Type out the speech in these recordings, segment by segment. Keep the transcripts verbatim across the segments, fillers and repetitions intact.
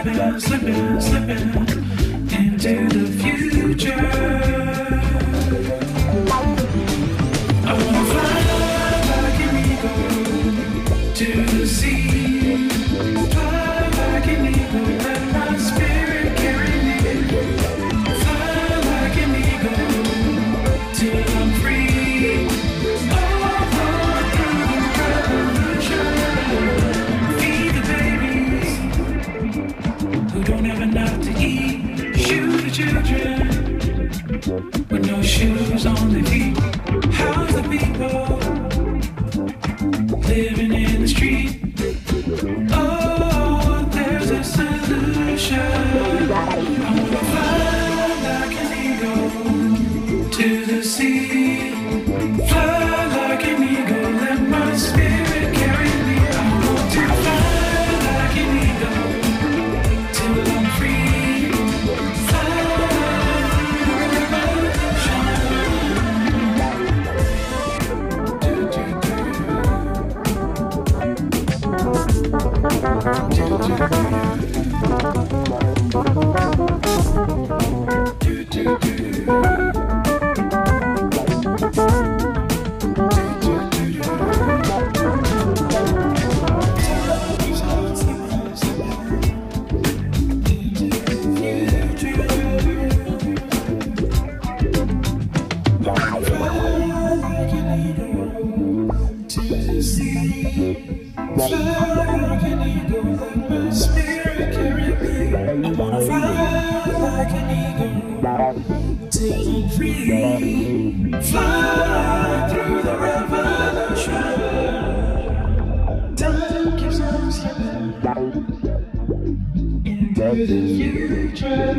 slipping, slipping, slipping into the future. I wanna fly like an eagle to the sea. Fly like an eagle, let my spirit carry me. Fly like an eagle till I'm free. Oh, oh, through the revolution. Feed the babies who don't have enough to eat. Shoot the children with no shoes on their feet. How's the people living in the street? Oh, there's a solution. I wanna fly like an eagle to the sea. Fly like an eagle, let my spirit carry me. I want to fly like an eagle till I'm free. Fly through the revolution. Do, do, do. Do, do, do. Fly through the revolution. Time keeps on slipping into the future.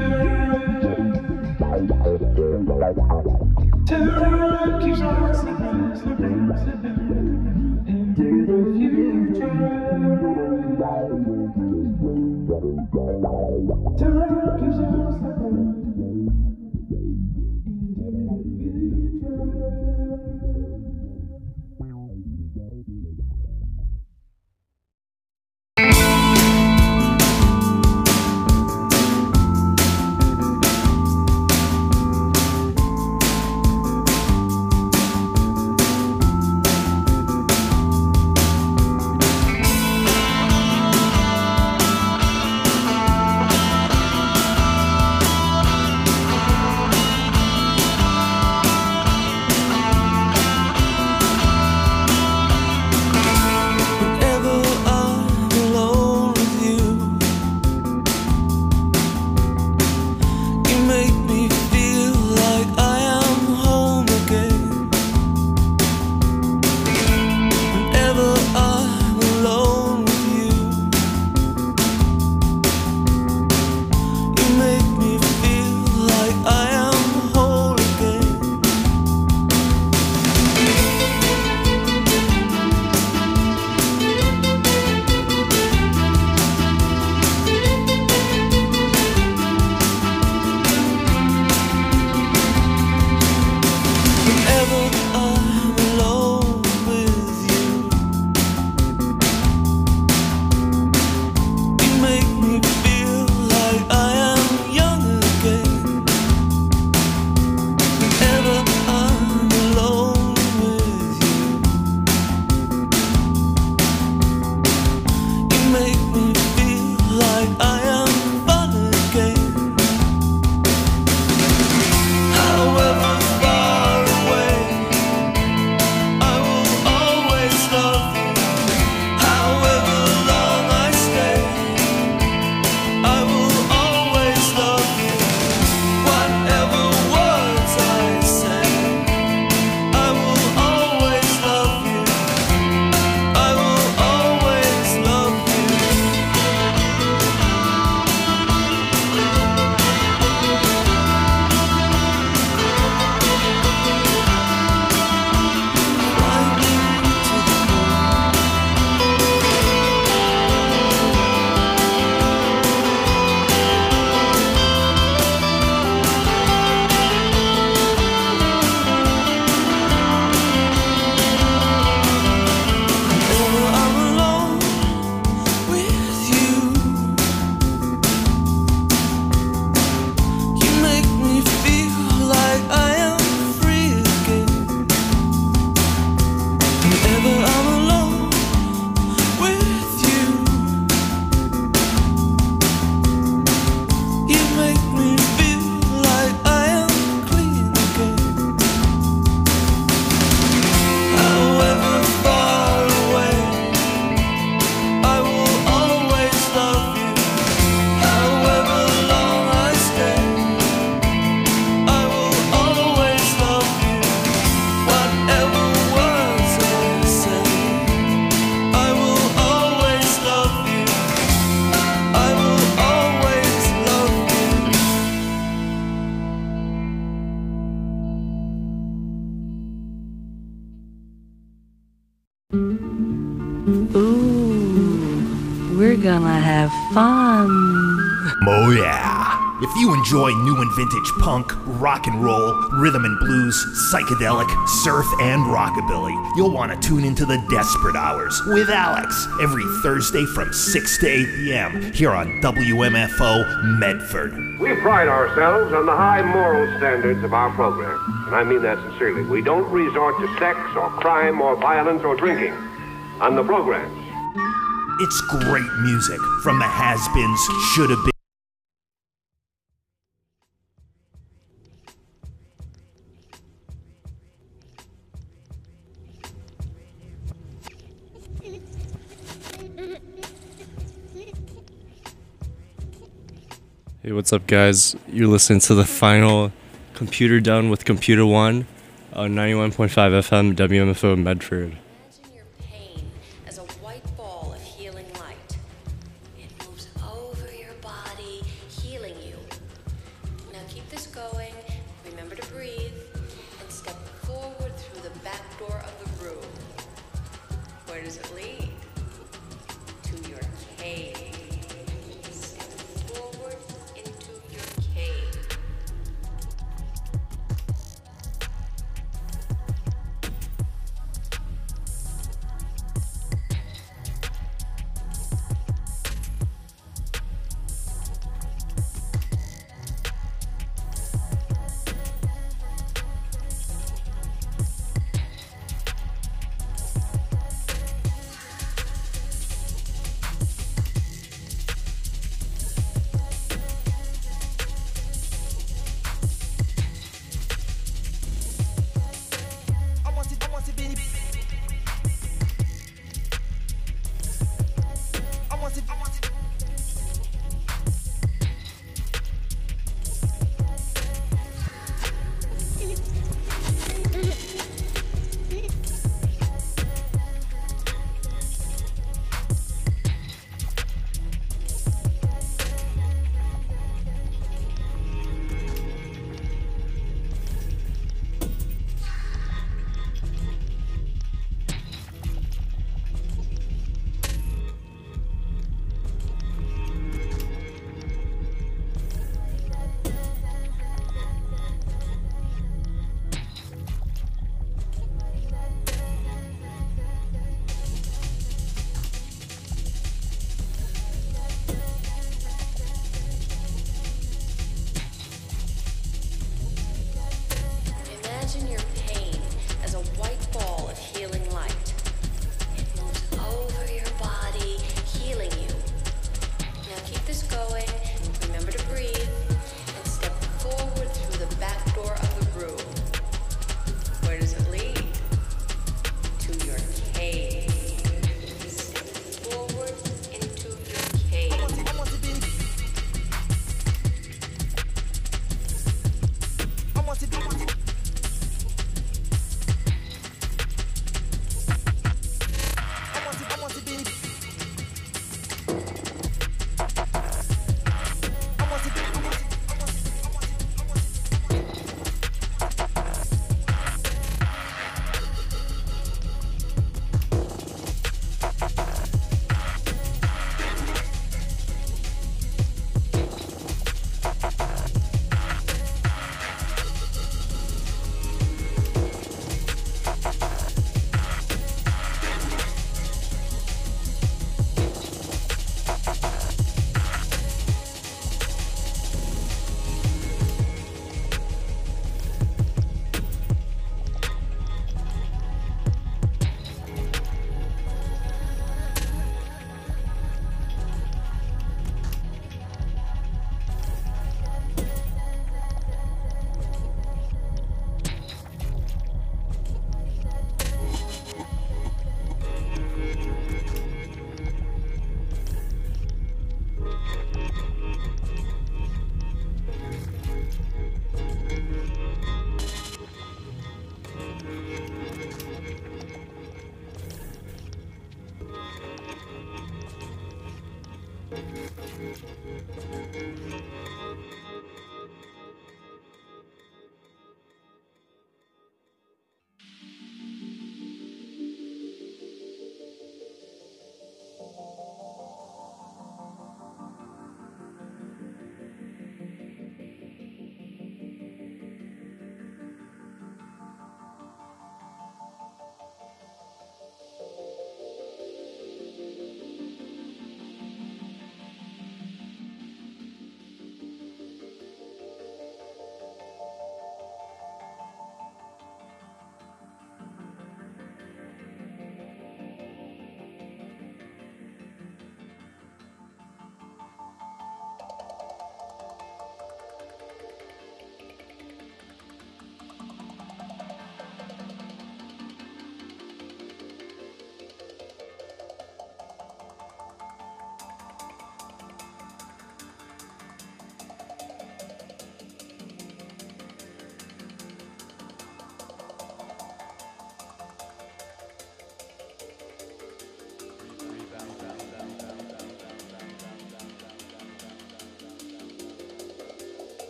Time keeps on slipping, slipping, slipping into the future. Time keeps on slipping. Ooh, we're gonna have fun. Oh yeah. If you enjoy new and vintage punk, rock and roll, rhythm and blues, psychedelic, surf, and rockabilly, you'll want to tune into the Desperate Hours with Alex every Thursday from six to eight p.m. here on W M F O Medford. We pride ourselves on the high moral standards of our program, and I mean that sincerely. We don't resort to sex or crime or violence or drinking on the programs. It's great music from the has-beens, shoulda been. Hey, what's up, guys? You're listening to the final Computer Done with Computer One on ninety-one point five F M W M F O Medford. Imagine your pain as a white ball of healing light. It moves over your body, healing you. Now keep this going, remember to breathe, and step forward through the back door of the room. Where does it lead? To your cave. Step forward into your cave. Imagine your pain as a white ball of healing light. It moves over your body, healing you. Now keep this going, remember to breathe, and step forward through the back door of the room. Where does it lead? To your cave. Step forward into your cave.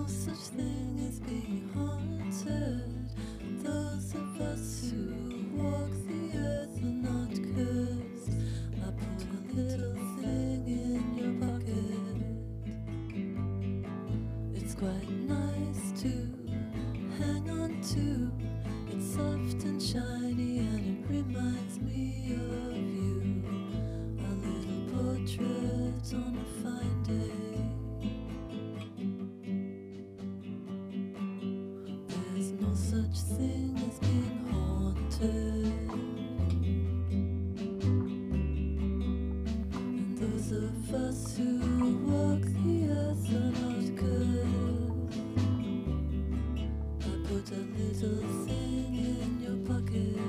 such thing as being haunted. Those of us who walk the earth are not cursed. I put a little thing in your pocket. It's quite nice to hang on to. It's soft and shiny and it reminds me of you. A little portrait on a fine day. There's no such thing as being haunted. And those of us who walk the earth are not cursed. I put a little thing in your pocket.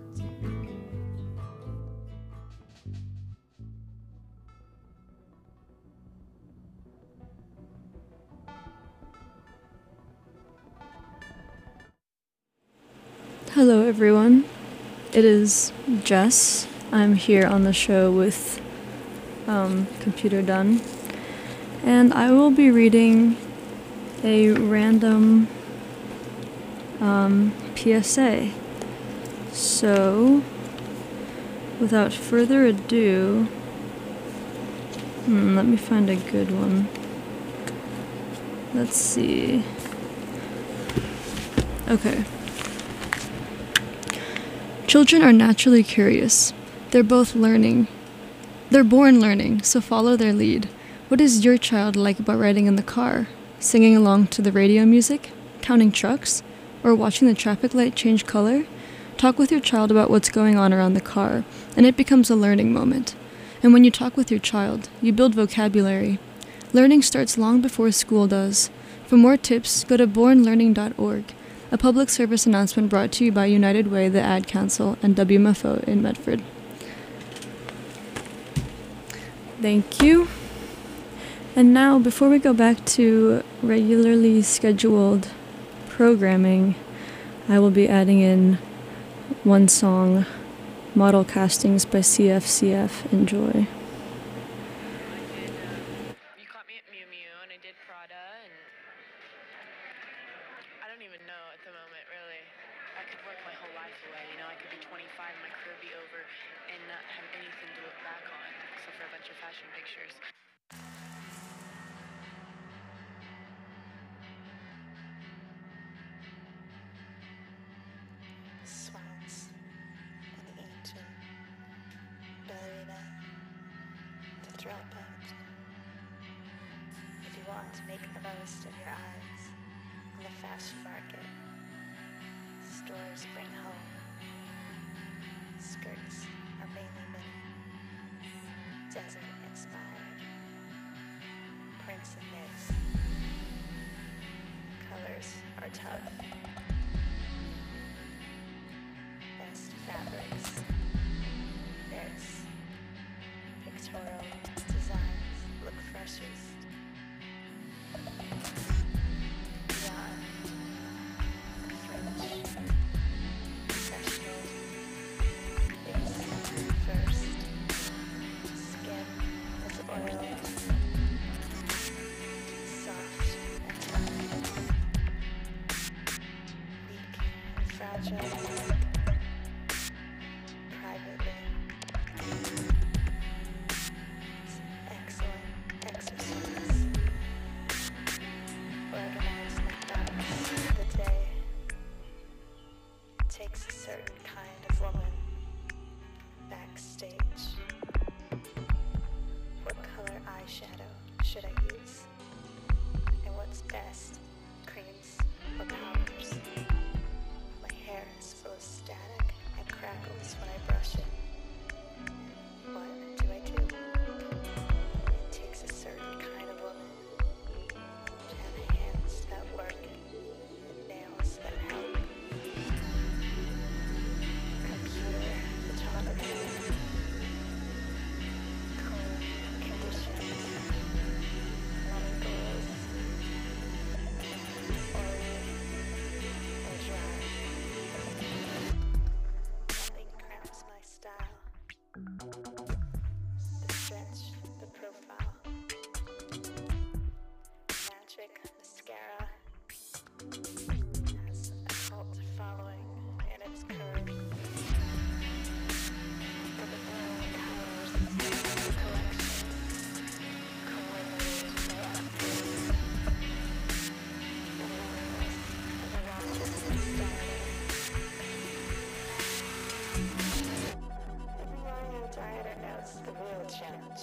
Hello everyone, it is Jess. I'm here on the show with um, Computer Done, and I will be reading a random um, P S A. So, without further ado, hmm, let me find a good one. Let's see. Okay. Children are naturally curious. They're both learning. They're born learning, so follow their lead. What is your child like about riding in the car? Singing along to the radio music? Counting trucks? Or watching the traffic light change color? Talk with your child about what's going on around the car, and it becomes a learning moment. And when you talk with your child, you build vocabulary. Learning starts long before school does. For more tips, go to born learning dot org. A public service announcement brought to you by United Way, the Ad Council, and W M F O in Medford. Thank you. And now, before we go back to regularly scheduled programming, I will be adding in one song, Model Castings by C F C F. Enjoy. Swans, an ancient ballerina, the dropout. If you want to make the most of your eyes on the fashion market, stores bring home. Skirts are mainly mini, desert inspired, prints and knits. Colors are tough. Best fabrics. There's pictorial designs look freshest. Beyond French, professional, face first, skin is oil, soft and tough, weak and fragile. Takes a certain kind of woman backstage. What color eyeshadow should I use? And what's best, creams or powders? My hair is full of era has a cult following and its curve. For the brand powers collections coordinated by actors. The willingness of the righteous insanity. Every young dieter knows the real challenge.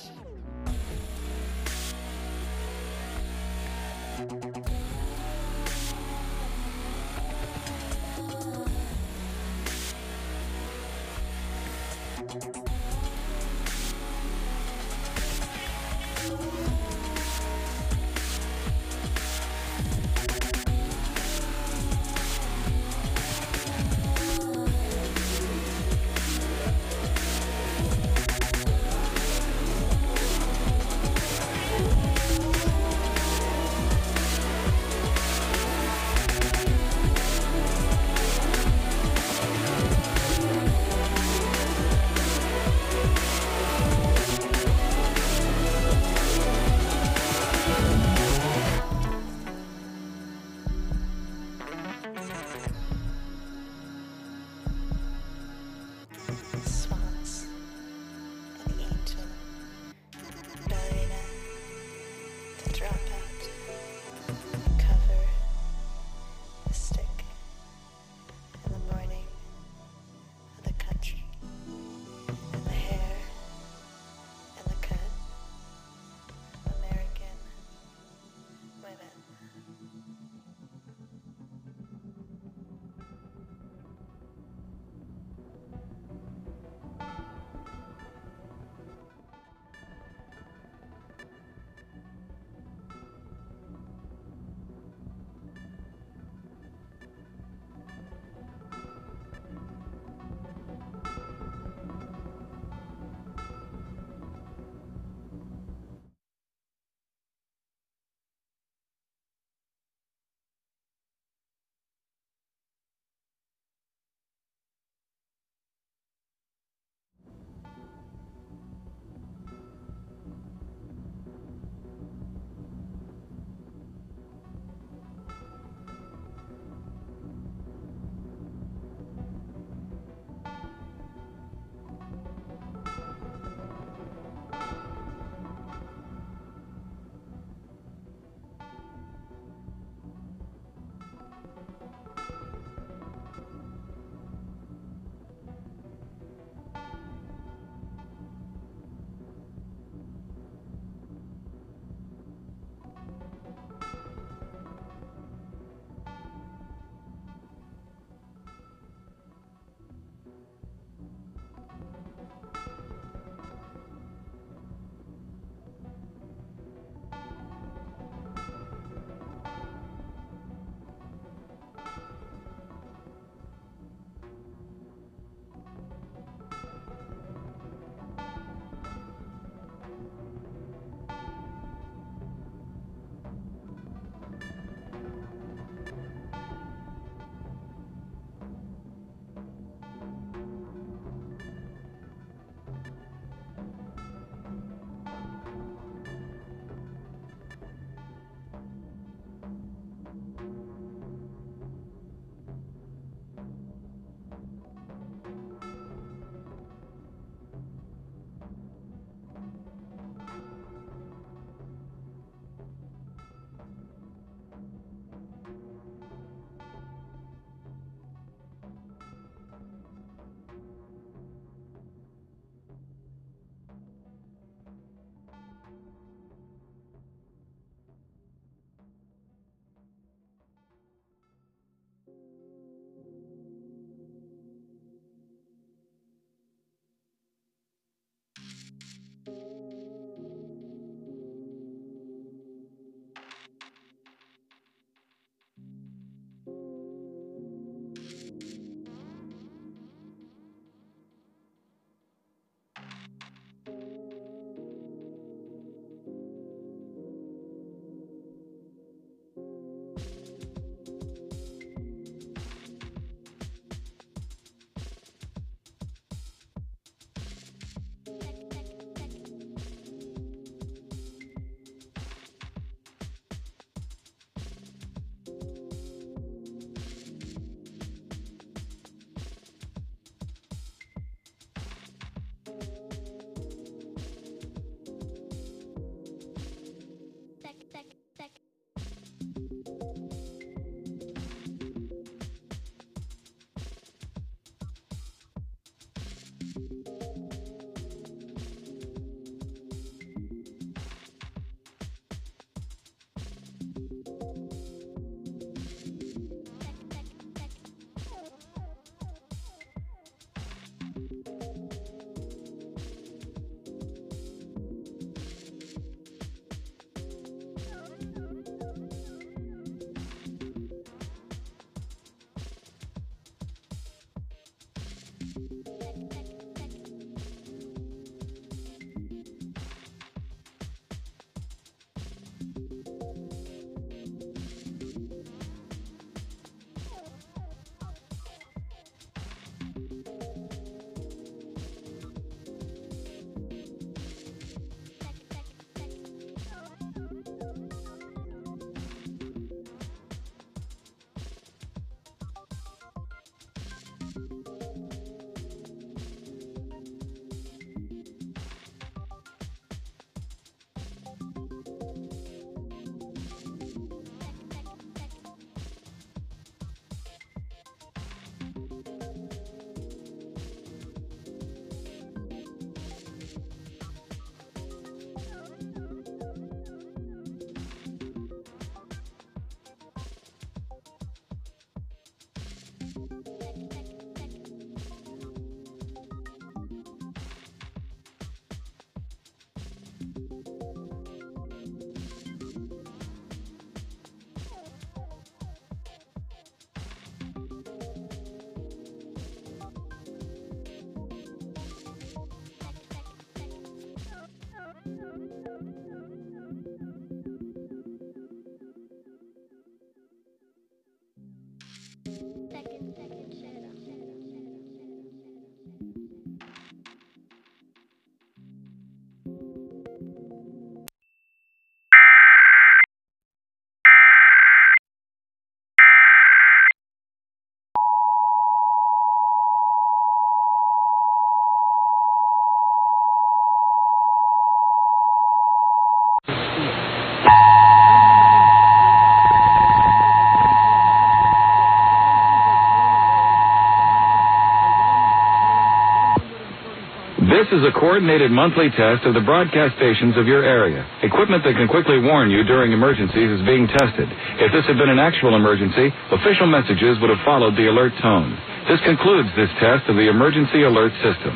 This is a coordinated monthly test of the broadcast stations of your area. Equipment that can quickly warn you during emergencies is being tested. If this had been an actual emergency, official messages would have followed the alert tone. This concludes this test of the emergency alert system.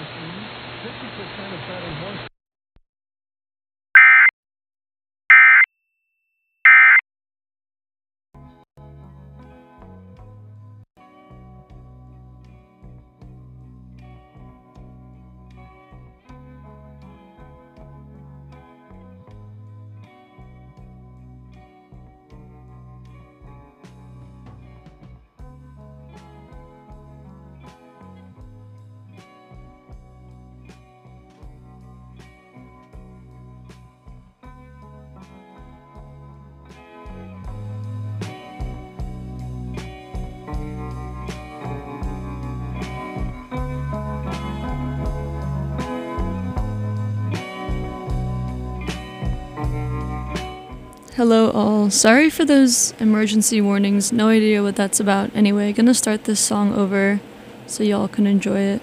Hello all. Sorry for those emergency warnings. No idea what that's about. Anyway, gonna start this song over so y'all can enjoy it.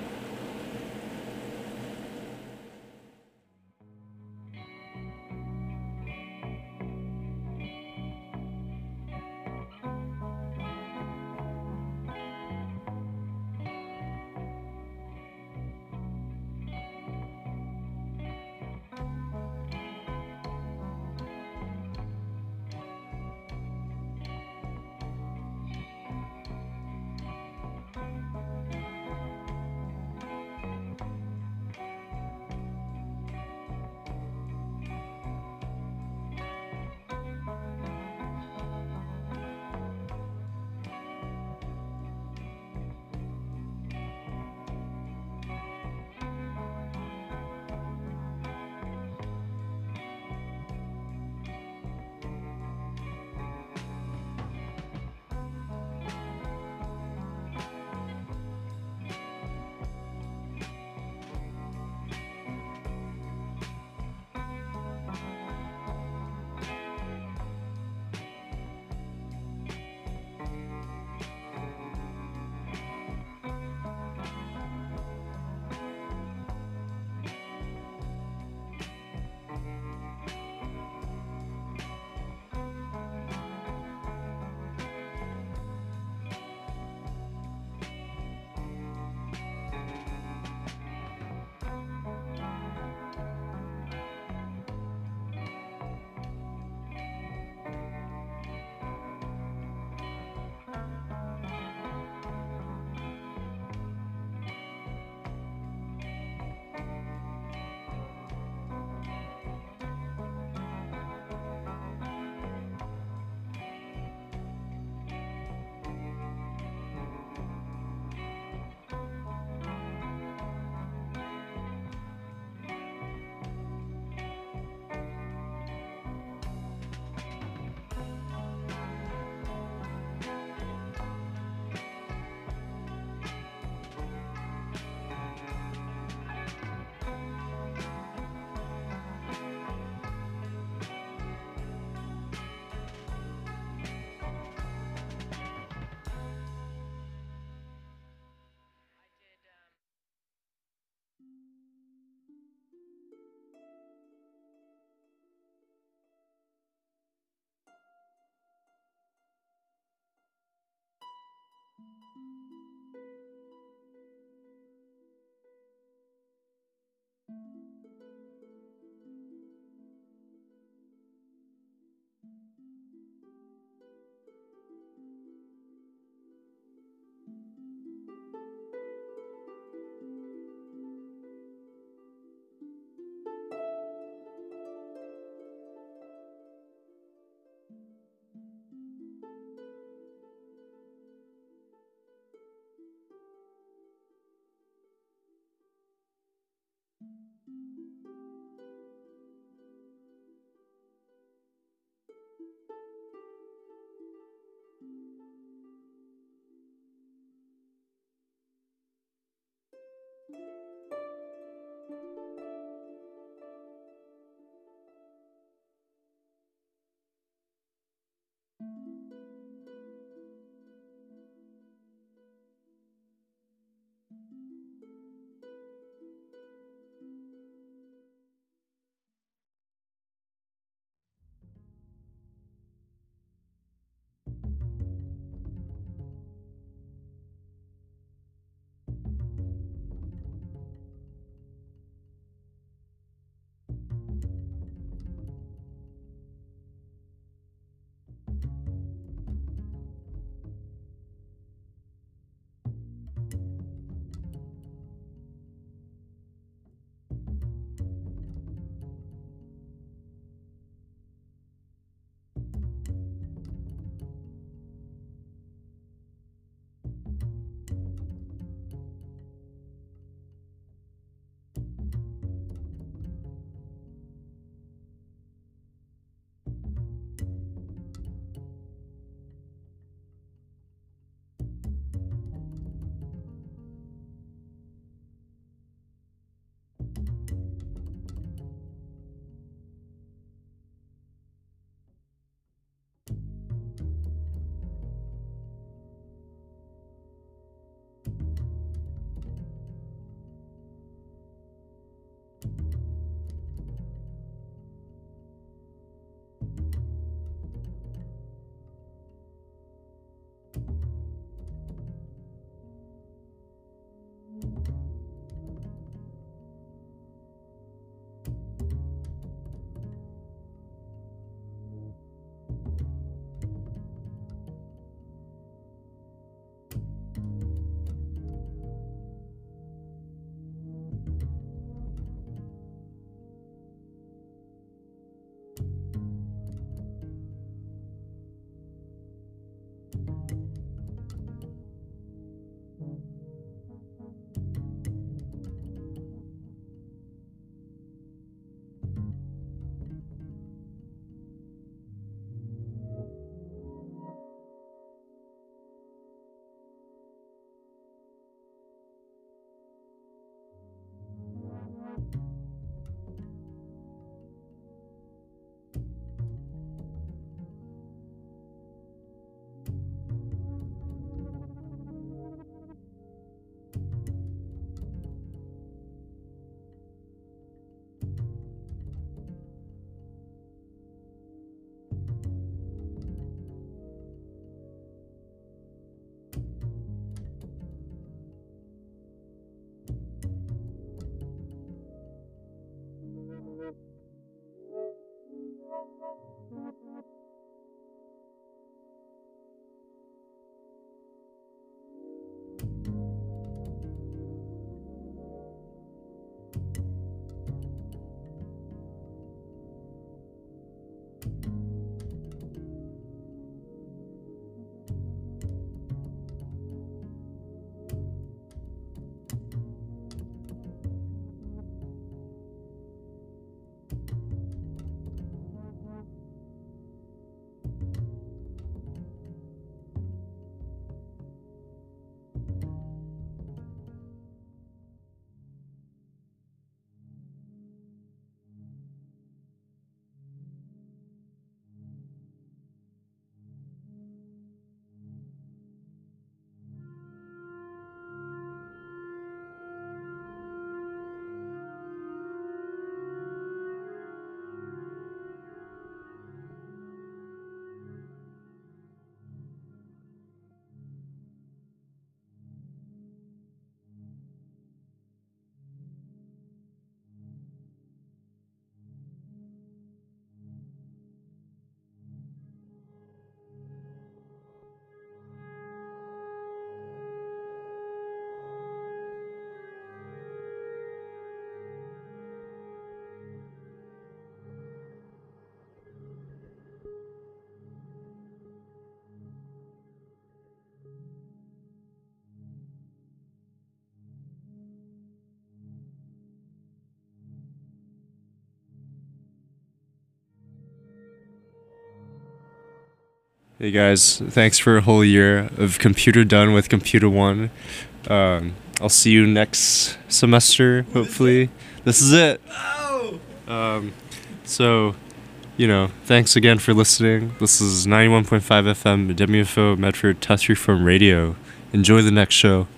Hey guys, thanks for a whole year of Computer Done with Computer One. Um, I'll see you next semester, hopefully. This is it. Um, so, you know, thanks again for listening. This is ninety-one point five F M W F O Medford Touch Reform Radio. Enjoy the next show.